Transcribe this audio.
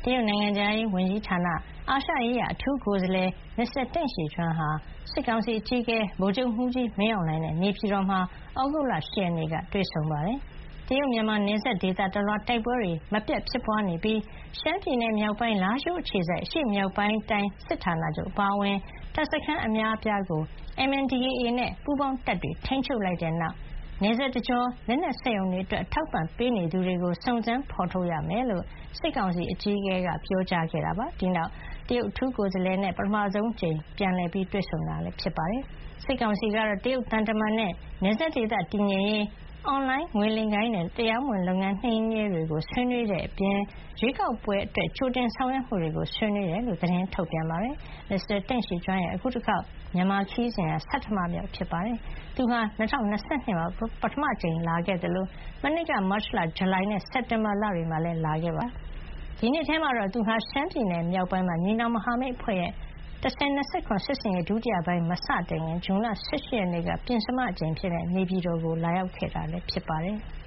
တရုတ်နိုင်ငံခြားရေးဝန်ကြီးဌာနအာရှရေးရာအထူးကိုယ်စားလှယ်မစ္စတာတင့်ရှီကျွမ်းဟာစစ်ကောင်စီအကြီးအကဲဗိုလ်ချုပ်မှူးကြီးမင်းအောင်လှိုင်နဲ့နေပြည်တော်မှာဩဂုတ်လ 8 ရက်နေ့ကတွေ့ဆုံပါတယ်။တရုတ်မြန်မာနယ်စပ်ဒေသတလွှားတိုက်ပွဲတွေမပြတ်ဖြစ်ပွါးနေပြီးရှမ်းပြည်နယ်မြောက်ပိုင်းလားရှိုးအခြေစိုက်အရှေ့မြောက်ပိုင်းတိုင်းစစ်ဌာနချုပ်အပါအဝင်တပ်စခန်းအများအပြားကို MNDAA နဲ့ပူးပေါင်းတပ်တွေထိန်းချုပ်လိုက်တဲ့နောက်နယ်စပ်တကြောလက်နက်စက်ရုံတွေအတွက်အထောက်ပံ့ပေးနေသူတွေကိုစုံစမ်းဖေါ်ထုတ်ရမယ်လို့စစ်ကောင်စီအကြီးအကဲကပြောကြားခဲ့တာပါ။ဒီနောက်တရုတ်အထူးကိုယ်စားလှယ်နဲ့ပထမဆုံးအကြိမ်ပြန်လည်တွေ့ဆုံတာဖြစ်ပါတယ်။စစ်ကောင်စီကတော့တရုတ်သံတမန်နဲ့နယ်စပ်ဒေသတည်ငြိမ်ရေးအွန်လိုင်းငွေလိမ်ဂိုဏ်းနဲ့တရားမဝင်လုပ်ငန်းနှိမ်နင်းရေးတွေကိုဆွေးနွေးတဲ့အပြင်ရွေးကောက်ပွဲအတွက်ကြိုတင်ဆောင်ရွက်မှုတွေကိုဆွေးနွေးတယ်လို့သတင်းထုတ်ပြန်ပါတယ်။မစ္စတာတင့်ရှီကျွမ်းရဲ့အခုတစ်ခေါက်မြန်မာခရီးစဉ်ဟာဆဌမမြောက်ဖြစ်ပါတယ်။သူဟာ2022မှာပထမအကြိမ်လာခဲ့သလိုမနှစ်ကမတ်လ၊ဇူလိုင်နဲ့စက်တင်ဘာလတွေမှာလည်းလာခဲ့ပါတယ်။ဒီနှစ်ထဲမှာတော့သူဟာရှမ်းပြည်နယ်မြောက်ပိုင်းမှာညီနောင်မဟာမိတ်အဖွဲ့ရဲ့1027စစ်ဆင်ရေးဒုတိယပိုင်းမစတင်ခင်ဇွန်လ18ရက်နေ့ကပြင်စမအကြိမ်ဖြစ်တဲ့နေပြည်တော်ကိုလာရောက်ခဲ့တာလည်းဖြစ်ပါတယ်။